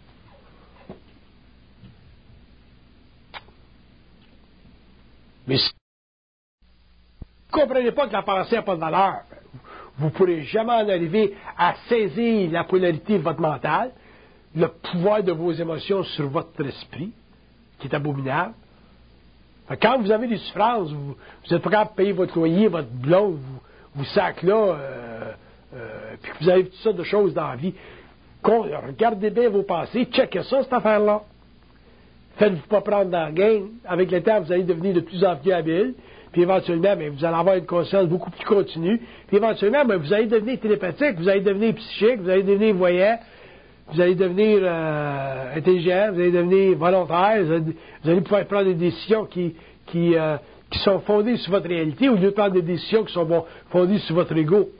Mais si vous ne comprenez pas que la pensée n'a pas de valeur, vous ne pourrez jamais en arriver à saisir la polarité de votre mental, le pouvoir de vos émotions sur votre esprit, qui est abominable. Quand vous avez des souffrances, vous n'êtes pas capable de payer votre loyer, votre blonde, vous, vous sac là, euh, euh, puis que vous avez toutes sortes de choses dans la vie, regardez bien vos pensées, checkez ça, cette affaire-là. Faites-vous pas prendre dans la game. Avec le temps, vous allez devenir de plus en plus habile, puis éventuellement, bien, vous allez avoir une conscience beaucoup plus continue, puis éventuellement, bien, vous allez devenir télépathique, vous allez devenir psychique, vous allez devenir voyant, vous allez devenir euh, intelligent, vous allez devenir volontaire, vous allez, vous allez pouvoir prendre des décisions qui, qui, euh, qui sont fondées sur votre réalité au lieu de prendre des décisions qui sont bon, fondées sur votre ego.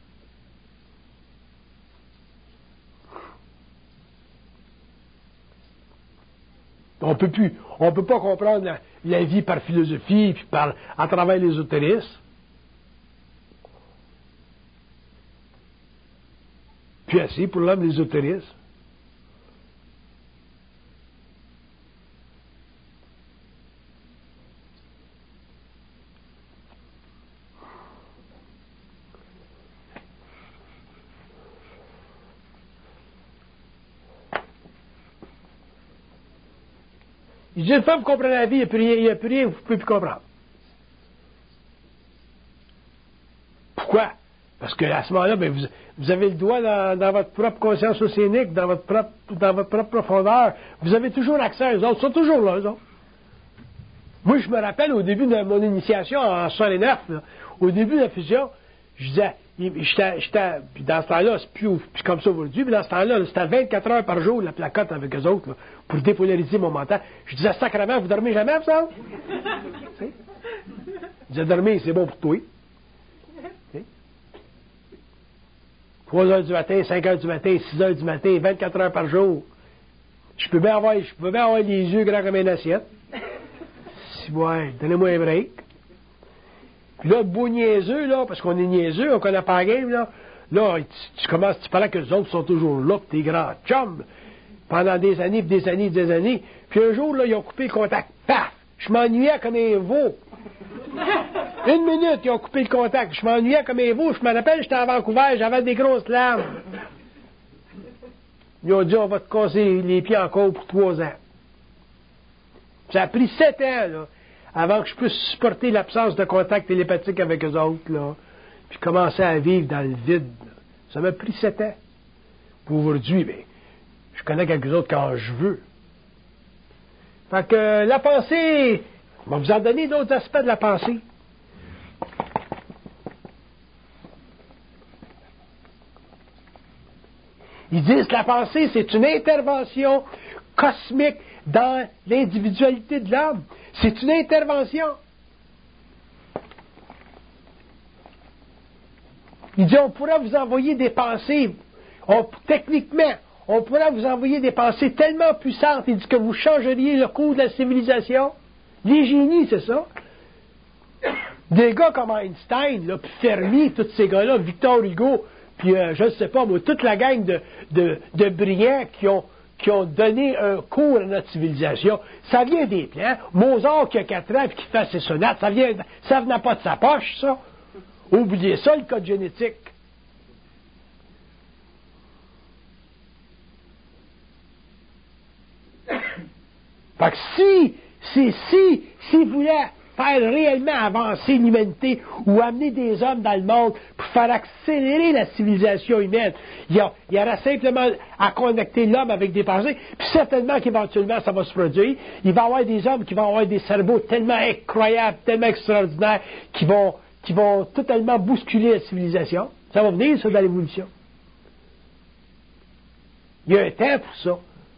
On peut plus, on peut pas comprendre la, la vie par philosophie puis par, à travers l'ésotérisme. Puis assez pour l'homme l'ésotérisme. Il dit, une fois que vous comprenez la vie, il n'y a plus rien, il n'y a plus rien que vous ne pouvez plus comprendre. Pourquoi? Parce qu'à ce moment-là, ben, vous, vous avez le doigt dans, dans votre propre conscience océanique, dans votre propre, dans votre propre profondeur. Vous avez toujours accès à eux autres. Ils sont toujours là, eux autres. Moi, je me rappelle au début de mon initiation en soixante-neuf, là, au début de la fusion, je disais, j'étais, j'étais, puis dans ce temps-là, c'est plus, plus comme ça aujourd'hui, mais dans ce temps-là, là, c'était vingt-quatre heures par jour la placote avec eux autres, là, pour dépolariser mon mental. Je disais, sacrément, vous dormez jamais, vous autres? Je disais, dormir, c'est bon pour toi. trois heures du matin, cinq heures du matin, six heures du matin, vingt-quatre heures par jour. Je peux bien avoir, je peux bien avoir les yeux grands comme une assiette. Si, ouais, donnez-moi un break. Puis là, beau niaiseux, là, parce qu'on est niaiseux, on connaît pas la game, là. Là, tu, tu commences, tu parles que les autres sont toujours là, pis tes grands chums, pendant des années, pis des années, des années. Puis un jour, là, ils ont coupé le contact. Paf! Je m'ennuyais comme un veau. Une minute, ils ont coupé le contact. Je m'ennuyais comme un veau. Je me rappelle, j'étais à Vancouver, j'avais des grosses larmes. Ils ont dit, on va te casser les pieds encore pour trois ans. Ça a pris sept ans, là, avant que je puisse supporter l'absence de contact télépathique avec eux autres, là, puis commencer à vivre dans le vide. Là. Ça m'a pris sept ans. Pour aujourd'hui, bien, je connais quelques autres quand je veux. Fait que euh, la pensée, on va vous en donner d'autres aspects de la pensée. Ils disent que la pensée, c'est une intervention cosmique dans l'individualité de l'homme. C'est une intervention. Il dit, on pourrait vous envoyer des pensées, on, techniquement, on pourrait vous envoyer des pensées tellement puissantes, il dit que vous changeriez le cours de la civilisation. Les génies, c'est ça. Des gars comme Einstein, là, puis Fermi, tous ces gars-là, Victor Hugo, puis euh, je ne sais pas, moi, toute la gang de, de, de brillants qui ont, qui ont donné un cours à notre civilisation, ça vient des plans. Mozart qui a quatre ans et qui fait ses sonates, ça vient, ça venait pas de sa poche, ça. Oubliez ça, le code génétique. Fait que si, si, si, si vous voulez faire réellement avancer l'humanité ou amener des hommes dans le monde pour faire accélérer la civilisation humaine, il y, a, il y aura simplement à connecter l'homme avec des pensées, puis certainement qu'éventuellement ça va se produire. Il va y avoir des hommes qui vont avoir des cerveaux tellement incroyables, tellement extraordinaires, qui vont, qui vont totalement bousculer la civilisation. Ça va venir, ça, dans l'évolution. Il y a un temps pour ça.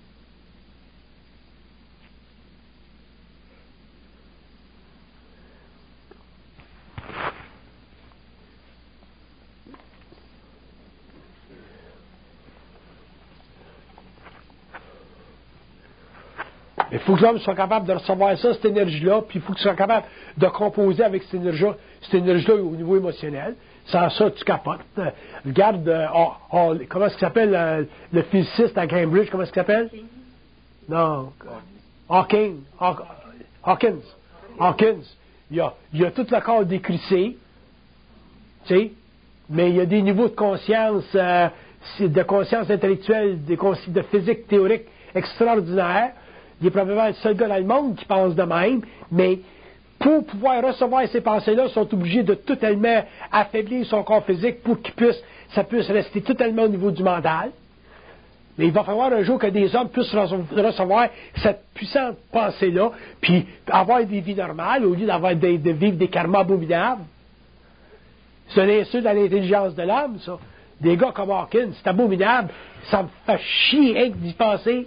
Il faut que l'homme soit capable de recevoir ça, cette énergie-là, puis il faut qu'il soit capable de composer avec cette énergie-là, cette énergie-là au niveau émotionnel. Sans ça, tu capotes. Euh, regarde, euh, oh, oh, comment est-ce qu'il s'appelle euh, le physiciste à Cambridge, comment est-ce qu'il s'appelle? Non. Hawking. Haw- Hawkins. Hawkins. Il a, il a tout le corps décrissé, tu sais, mais il y a des niveaux de conscience, euh, de conscience intellectuelle, des concepts de physique théorique extraordinaires. Il est probablement le seul gars dans le monde qui pense de même, mais pour pouvoir recevoir ces pensées-là, ils sont obligés de totalement affaiblir son corps physique pour qu'il puisse, ça puisse rester totalement au niveau du mental. Mais il va falloir un jour que des hommes puissent recevoir cette puissante pensée-là, puis avoir des vies normales au lieu d'avoir des, de vivre des karmas abominables. C'est un insulte à l'intelligence de l'homme, ça. Des gars comme Hawkins, c'est abominable. Ça me fait chier hein, d'y penser.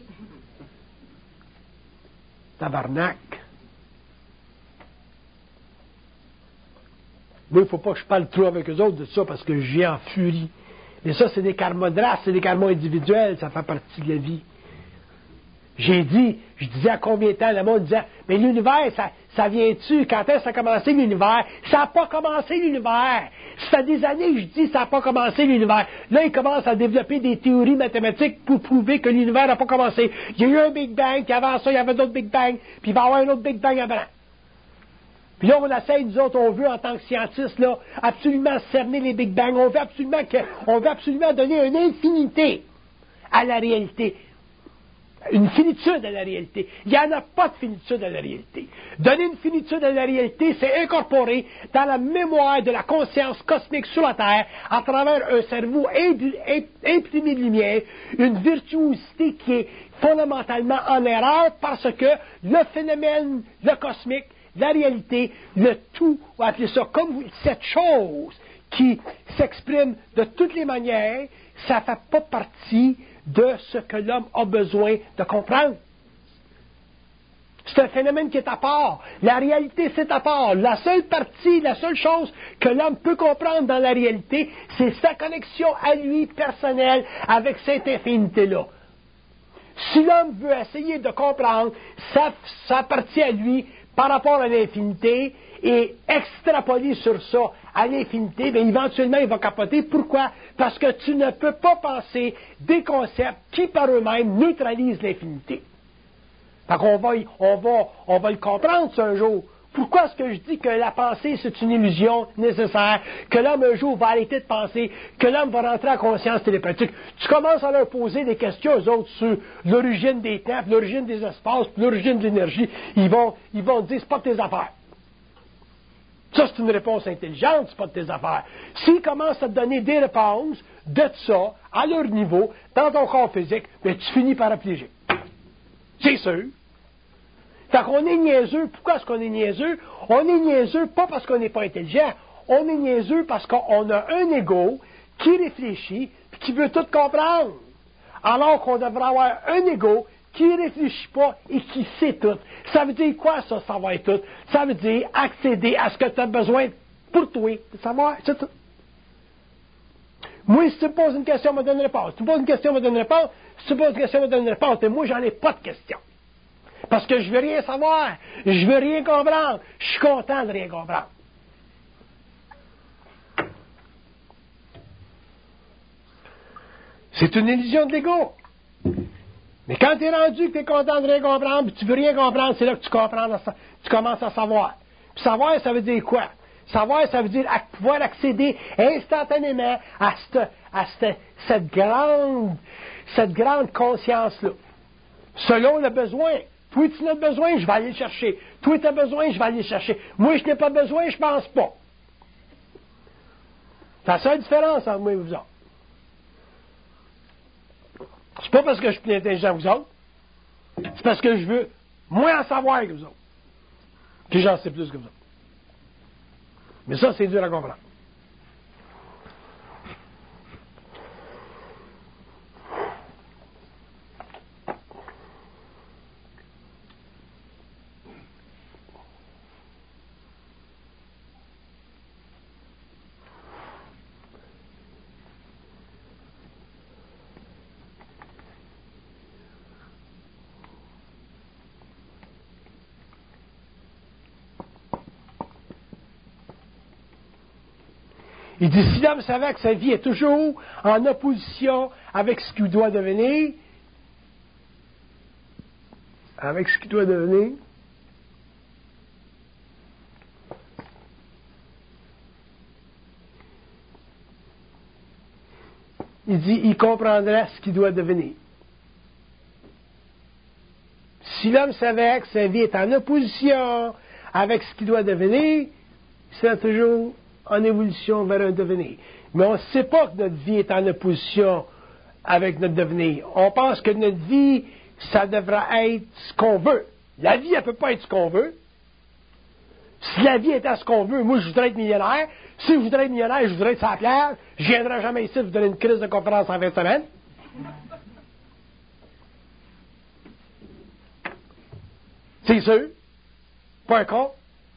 Tabarnak. Moi, il ne faut pas que je parle trop avec eux autres de ça parce que j'ai en furie. Mais ça, c'est des karmas de race, c'est des karmas individuels, ça fait partie de la vie. J'ai dit, je disais à combien de temps, le monde disait, mais l'univers, ça, ça vient-tu? Quand est-ce que ça a commencé l'univers? Ça n'a pas commencé l'univers! Ça fait des années que je dis, ça n'a pas commencé l'univers. Là, ils commencent à développer des théories mathématiques pour prouver que l'univers n'a pas commencé. Il y a eu un Big Bang, puis avant ça, il y avait d'autres Big Bang, puis il va y avoir un autre Big Bang avant. Puis là, on essaie, nous autres, on veut, en tant que scientistes, là, absolument cerner les Big Bang. On veut absolument que, on veut absolument donner une infinité à la réalité. Une finitude à la réalité. Il n'y en a pas de finitude à la réalité. Donner une finitude à la réalité, c'est incorporer dans la mémoire de la conscience cosmique sur la Terre, à travers un cerveau imprimé de lumière, une virtuosité qui est fondamentalement en erreur parce que le phénomène, le cosmique, la réalité, le tout, on va appeler ça comme cette chose qui s'exprime de toutes les manières, ça ne fait pas partie de ce que l'homme a besoin de comprendre. C'est un phénomène qui est à part. La réalité, c'est à part. La seule partie, la seule chose que l'homme peut comprendre dans la réalité, c'est sa connexion à lui personnelle avec cette infinité-là. Si l'homme veut essayer de comprendre sa, sa partie à lui par rapport à l'infinité et extrapoler sur ça à l'infinité, bien éventuellement il va capoter. Pourquoi? Parce que tu ne peux pas penser des concepts qui par eux-mêmes neutralisent l'infinité. Fait qu'on va, on va, on va le comprendre ça un jour. Pourquoi est-ce que je dis que la pensée c'est une illusion nécessaire, que l'homme un jour va arrêter de penser, que l'homme va rentrer en conscience télépathique? Tu commences à leur poser des questions aux autres sur l'origine des temps, l'origine des espaces, l'origine de l'énergie. Ils vont, ils vont te dire, c'est pas de tes affaires. Ça, c'est une réponse intelligente, c'est pas de tes affaires. S'ils commencent à te donner des réponses de ça, à leur niveau, dans ton corps physique, bien, tu finis par affliger. C'est sûr. Fait qu'on est niaiseux. Pourquoi est-ce qu'on est niaiseux? On est niaiseux pas parce qu'on n'est pas intelligent. On est niaiseux parce qu'on a un ego qui réfléchit et qui veut tout comprendre. Alors qu'on devrait avoir un ego qui ne réfléchit pas et qui sait tout. Ça veut dire quoi, ça, savoir tout? Ça veut dire accéder à ce que tu as besoin pour toi de savoir. C'est tout. Moi, si tu me poses une question, je me donne une réponse. Si tu me poses une question, je me donne une réponse. Si tu me poses une question, je me donne une réponse. Et moi, j'en ai pas de question. Parce que je veux rien savoir. Je veux rien comprendre. Je suis content de rien comprendre. C'est une illusion de l'ego. Mais quand tu es rendu que tu es content de rien comprendre, puis tu veux rien comprendre, c'est là que tu comprends, tu commences à savoir. Puis savoir, ça veut dire quoi? Savoir, ça veut dire pouvoir accéder instantanément à cette, à cette, cette grande, cette grande conscience-là. Selon le besoin. Toi, tu n'as besoin, je vais aller le chercher. Toi, tu as besoin, je vais aller le chercher. Moi, je n'ai pas besoin, je pense pas. C'est la seule différence entre moi et vous autres. C'est pas parce que je suis plus intelligent que vous autres. C'est parce que je veux moins en savoir que vous autres. Puis j'en sais plus que vous autres. Mais ça, c'est dur à comprendre. Il dit, si l'homme savait que sa vie est toujours en opposition avec ce qu'il doit devenir, avec ce qu'il doit devenir, il dit, il comprendra ce qu'il doit devenir. Si l'homme savait que sa vie est en opposition avec ce qu'il doit devenir, il serait toujours en évolution vers un devenir. Mais on ne sait pas que notre vie est en opposition avec notre devenir. On pense que notre vie, ça devra être ce qu'on veut. La vie, elle ne peut pas être ce qu'on veut. Si la vie était ce qu'on veut, moi, je voudrais être millionnaire. Si je voudrais être millionnaire, je voudrais être sur la plage. Je ne viendrai jamais ici vous donner une crise de conférence en fin de semaine. C'est sûr. Pas un con.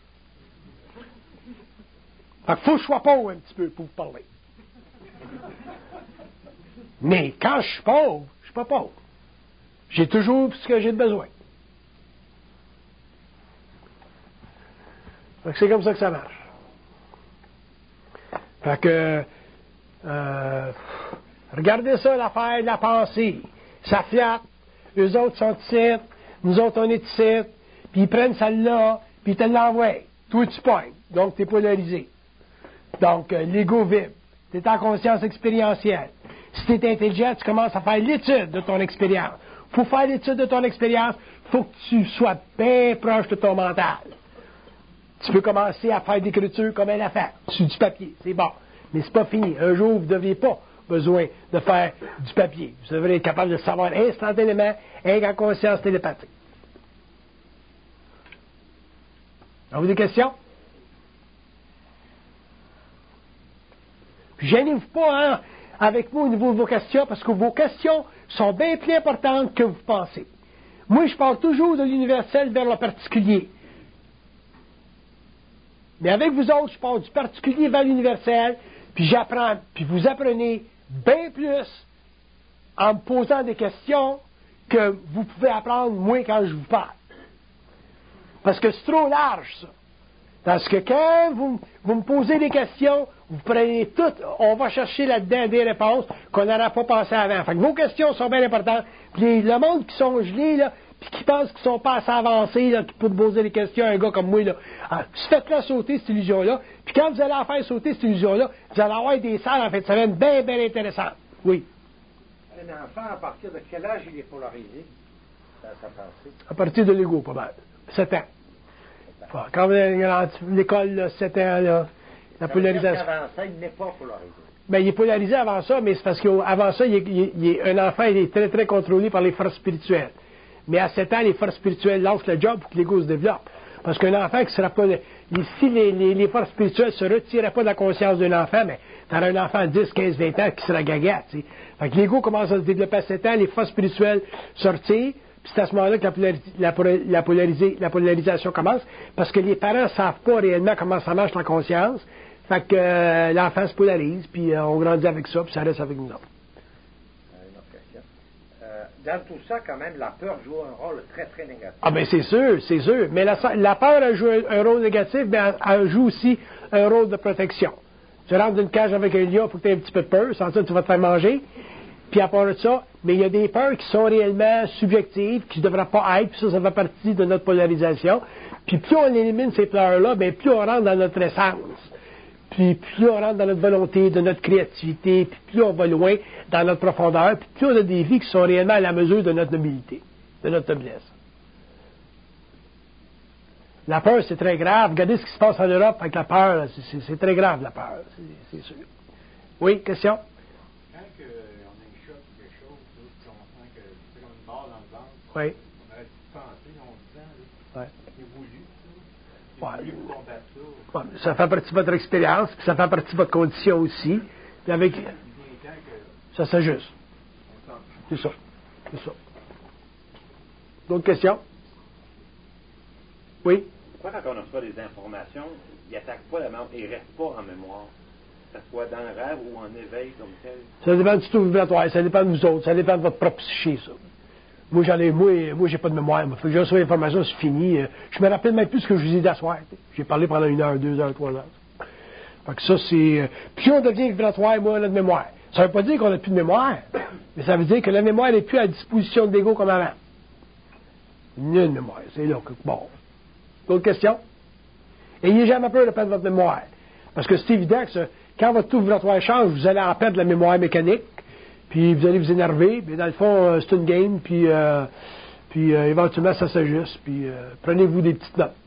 Fait qu'il faut que je sois pauvre un petit peu pour vous parler. Mais quand je suis pauvre, je suis pas pauvre. J'ai toujours ce que j'ai besoin. Fait que c'est comme ça que ça marche. Fait que, euh, regardez ça, l'affaire de la pensée. Ça flatte. Eux autres sont ici. Nous autres, on est ici. Puis ils prennent celle-là, puis ils te l'envoient. Toi, tu pognes. Donc, tu es polarisé. Donc, euh, l'ego vibre. Tu es en conscience expérientielle. Si tu es intelligent, tu commences à faire l'étude de ton expérience. Pour faire l'étude de ton expérience, il faut que tu sois bien proche de ton mental. Tu peux commencer à faire d'écriture comme elle a fait, sur du papier, c'est bon. Mais c'est pas fini. Un jour, vous n'auriez pas besoin de faire du papier. Vous devrez être capable de savoir instantanément, avec en conscience télépathique. Avez-vous des questions? Puis gênez-vous pas, hein, avec moi au niveau de vos questions, parce que vos questions sont bien plus importantes que vous pensez. Moi, je parle toujours de l'universel vers le particulier. Mais avec vous autres, je parle du particulier vers l'universel, puis j'apprends, puis vous apprenez bien plus en me posant des questions que vous pouvez apprendre moins quand je vous parle. Parce que c'est trop large, ça. Parce que quand vous, vous me posez des questions, vous prenez toutes, on va chercher là-dedans des réponses qu'on n'aurait pas pensé avant. Fait que vos questions sont bien importantes. Puis les, le monde qui sont gelés, là, puis qui pensent qu'ils ne sont pas assez avancés, là, pour poser des questions à un gars comme moi, là, alors, faites-la sauter, cette illusion-là. Puis quand vous allez en faire sauter cette illusion-là, vous allez avoir des salles en fin de semaine bien, bien intéressantes. Oui. Un enfant, à partir de quel âge il est polarisé dans sa pensée? À partir de l'ego, pas mal. sept ans. Enfin, quand vous allez à l'école, sept ans, là, la ça polarisation. Avant ça, il n'est pas polarisé. Bien, il est polarisé avant ça, mais c'est parce qu'avant ça, il est, il est, il est, un enfant, il est très, très contrôlé par les forces spirituelles. Mais à sept ans, les forces spirituelles lancent le job pour que l'ego se développe. Parce qu'un enfant qui sera pas... Si les, les, les forces spirituelles se retiraient pas de la conscience d'un enfant, mais tu auras un enfant de dix, quinze, vingt ans qui sera gaga, tu sais. Fait que l'ego commence à se développer à sept ans, les forces spirituelles sortent. Puis c'est à ce moment-là que la, polari- la, la, polarisée, la polarisation commence, parce que les parents ne savent pas réellement comment ça marche la conscience. Fait que euh, l'enfant se polarise, puis euh, on grandit avec ça, puis ça reste avec nous autres. Euh, une autre question. Euh, dans tout ça, quand même, la peur joue un rôle très, très négatif. Ah ben c'est sûr, c'est sûr. Mais la, la peur elle joue un, un rôle négatif, mais elle, elle joue aussi un rôle de protection. Tu rentres dans une cage avec un lion, il faut que tu aies un petit peu de peur, sans ça tu vas te faire manger. Puis à part de ça, mais il y a des peurs qui sont réellement subjectives, qui ne devraient pas être, puis ça, ça fait partie de notre polarisation. Puis plus on élimine ces peurs-là, bien plus on rentre dans notre essence. Puis plus on rentre dans notre volonté, de notre créativité, puis plus on va loin dans notre profondeur, puis plus on a des vies qui sont réellement à la mesure de notre nobilité, de notre noblesse. La peur, c'est très grave. Regardez ce qui se passe en Europe avec la peur. C'est, c'est, c'est très grave, la peur. C'est, c'est sûr. Oui, question? Oui. On aurait pu penser longtemps, là. Ouais. Évolue, ça. Ouais. Évolue pour combattre ça. Ouais, ça fait partie de votre expérience, puis ça fait partie de votre condition aussi. Puis avec. Ça s'ajuste. C'est ça. C'est ça. D'autres questions? Oui? Pourquoi quand on reçoit des informations, il n'attaque pas la mémoire, il ne reste pas en mémoire? Que ce soit dans le rêve ou en éveil comme tel? Ça dépend du taux vibratoire, ça dépend de vous autres, ça dépend de votre propre psyché, ça. Moi, j'en ai, moi, moi, j'ai pas de mémoire. Moi. Fait que je reçois l'information, c'est fini. Je me rappelle même plus ce que je vous ai dit d'asseoir. J'ai parlé pendant une heure, deux heures, trois heures. Fait que ça, c'est. Plus on devient vibratoire, moins on a de mémoire. Ça veut pas dire qu'on n'a plus de mémoire, mais ça veut dire que la mémoire n'est plus à disposition de l'ego comme avant. Nulle mémoire. C'est là que. Bon. D'autres questions? Ayez jamais peur de perdre votre mémoire. Parce que c'est évident que ce, quand votre taux vibratoire change, vous allez en perdre la mémoire mécanique. puis vous allez vous énerver, mais dans le fond, euh, c'est une game, puis, euh, puis euh, éventuellement, ça s'ajuste, puis euh, prenez-vous des petites notes.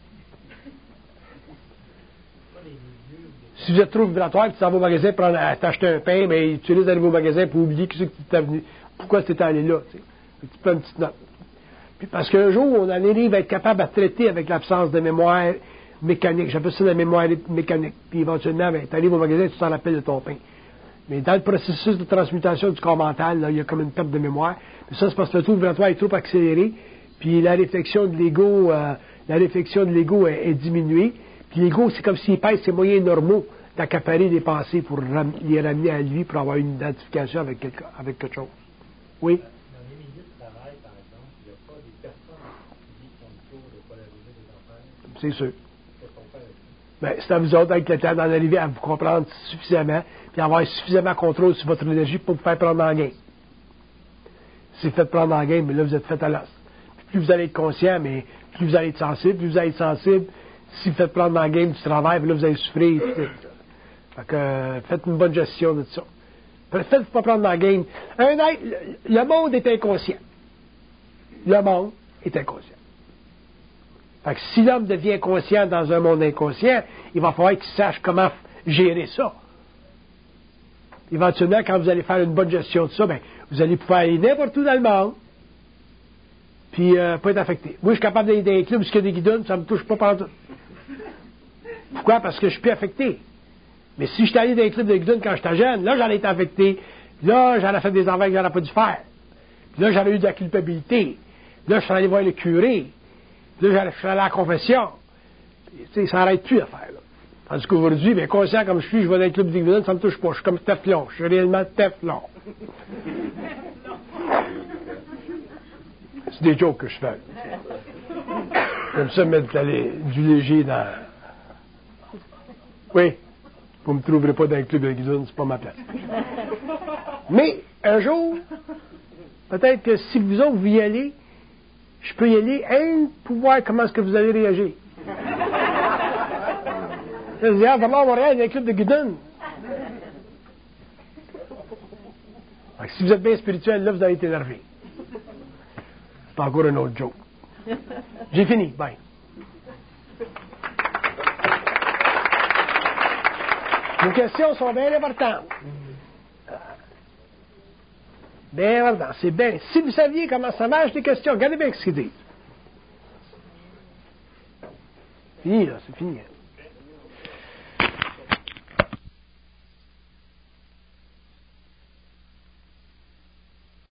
Si vous êtes trop vibratoire, tu t'en vas au magasin pour t'acheter un pain, mais tu risques d'aller au magasin pour oublier qui c'est que tu t'es venu, pourquoi tu étais allé là, tu sais. Tu prends une petite note. Puis parce qu'un jour, on arrive à être capable à traiter avec l'absence de mémoire mécanique. J'appelle ça la mémoire mécanique. Puis éventuellement, ben, tu arrives au magasin et tu t'en rappelles de ton pain. Mais dans le processus de transmutation du corps mental, là, il y a comme une perte de mémoire. Puis ça, c'est parce que le taux vibratoire est trop accéléré. Puis la réflexion de l'ego, euh, la réflexion de l'ego est, est diminuée. Puis l'ego, c'est comme s'il pèse ses moyens normaux d'accaparer des pensées pour ram- les ramener à lui pour avoir une identification avec quelque, avec quelque chose. Oui? Dans les milieux de travail, par exemple, il n'y a pas des personnes qui font le tour de polariser des affaires. C'est sûr. Qu'est-ce qu'on fait avec ça? Ben, c'est à vous autres, avec le temps, d'en arriver à vous comprendre suffisamment, puis avoir suffisamment de contrôle sur votre énergie pour vous faire prendre en game. Si vous faites prendre en game, mais là, vous êtes fait à l'os. Plus vous allez être conscient, mais plus vous allez être sensible. Plus vous allez être sensible, si vous faites prendre en game du travail, là, vous allez souffrir. Puis, fait que, euh, faites une bonne gestion de ça. Faites pas prendre en game. Un être, le, le monde est inconscient. Le monde est inconscient. Fait que si l'homme devient conscient dans un monde inconscient, il va falloir qu'il sache comment gérer ça. Éventuellement, quand vous allez faire une bonne gestion de ça, ben, vous allez pouvoir aller n'importe où dans le monde, puis euh, pas être affecté. Moi, je suis capable d'aller dans les clubs, parce qu'il y a des guidons, ça ne me touche pas pendant tout. Pourquoi? Parce que je suis plus affecté. Mais si j'étais allé dans les clubs de guidons quand j'étais jeune, là, j'allais être affecté. Là, j'aurais fait des affaires que j'aurais pas dû faire. Puis là, j'aurais eu de la culpabilité. Là, je serais allé voir le curé. Là, j'allais, je serais allé à la confession. Tu sais, ça n'arrête plus à faire, là. Tandis qu'aujourd'hui, bien, conscient comme je suis, je vais dans les clubs de guidons, ça ne me touche pas. Je suis comme Teflon. Je suis réellement Teflon. C'est des jokes que je fais. Comme ça, mettre aller, du léger dans... Oui, vous ne me trouverez pas dans le club de guidon, c'est pas ma place. Mais, un jour, peut-être que si vous autres, vous y allez, je peux y aller, hein, pour voir comment est-ce que vous allez réagir. Je dis, ah, vraiment, on va aller dans le club de guidon. Si vous êtes bien spirituel, là, vous allez être énervé. C'est encore un autre joke. J'ai fini. Bye. Vos questions sont bien importantes. Bien importantes. C'est bien. Si vous saviez comment ça marche, les questions, regardez bien ce qu'ils disent. Fini, là. C'est fini.